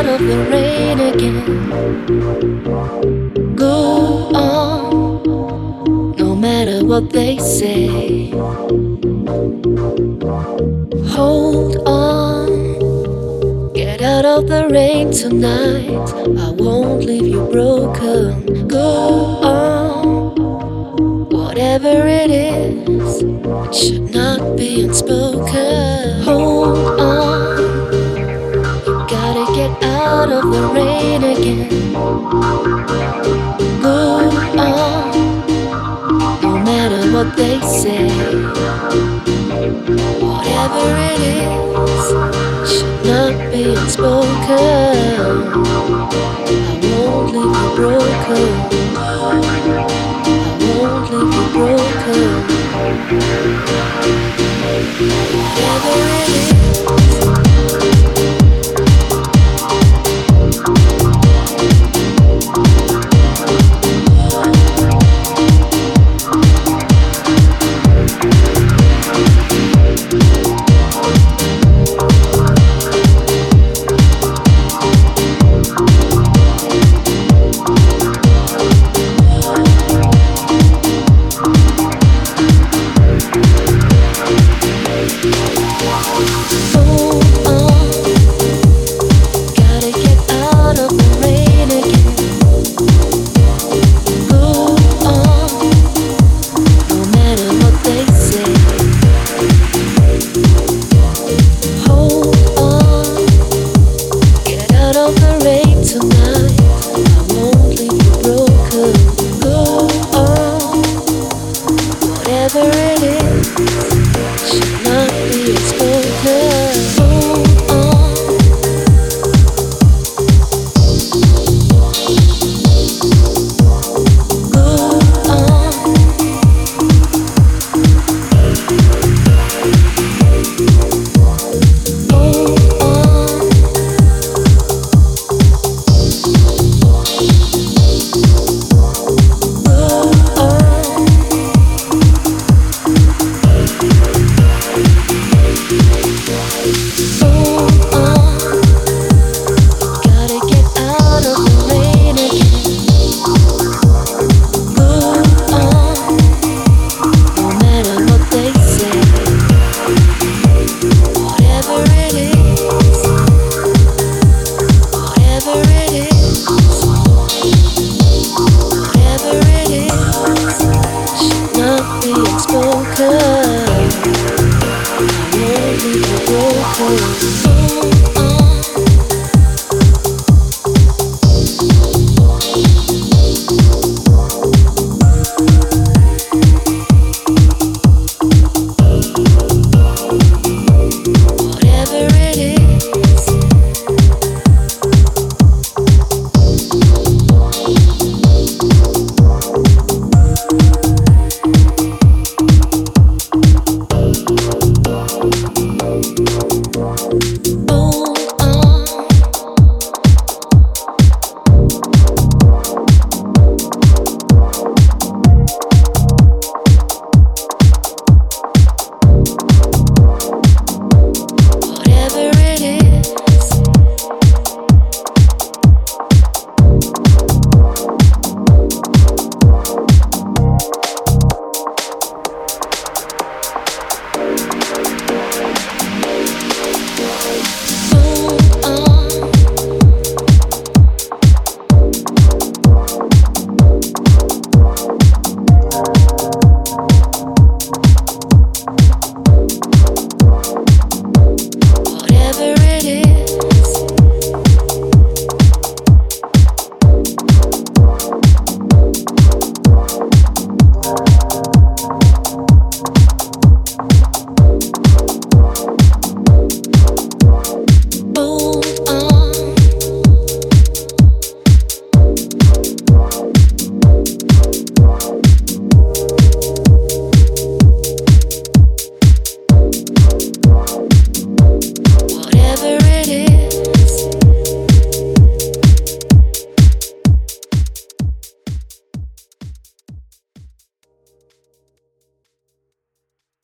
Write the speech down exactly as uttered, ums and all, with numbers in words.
out of the rain again. Go on, no matter what they say. Hold on, get out of the rain tonight. I won't leave you broken. Go on, whatever it is, it should not be unspoken. Hold on, you gotta get out of the rain again. Go on, no matter what they say. Whatever it is, should not be unspoken. I won't leave you broken. I won't leave you broken. Whatever it is. Whatever it is, should not be unspoken. Hold on. Go on. Hold on. Spoken, I won't leave you broken.